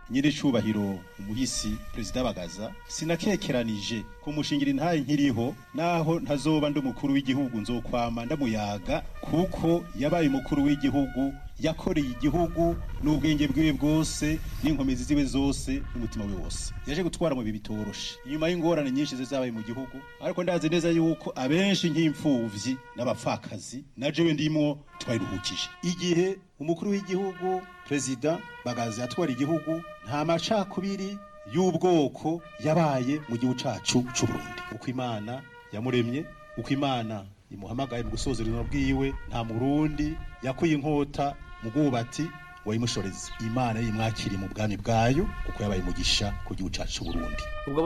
nyiri cubahiro umuhisi perezida Bagaza sinakekeranije kumushingira intaye nkiriho naho ntazoba ndi umukuru w'igihugu nzokwama ndamuyaga kuko yabaye umukuru w'igihugu yakoreye igihugu n'ubwenge bwiwe bwose n'inkomezi ziwe zose n'umutima we wose yaje gutwara mu bitoroshe inyuma y'ingorane nyinshi zabaye mu gihugu ariko ndazi neza yuko abenshi nk'imfuvyi n'abapfakazi najewe ndimwo twayiruhukije igihe umukuru w'igihugu perezida Bagaza yatwara igihugu nta macakubiri y'ubwoko yabaye mu gihugu cacu c'u Burundi uko Imana yamuremye uko Imana imuhamagaye mu gusozerera bwiwe nta murundi yakuye inkota mu bwubati wayimushoreza Imana yimwakiriye mu bwami bwayo kuko yabaye umugisha ku gihugu cacu c'u Burundi.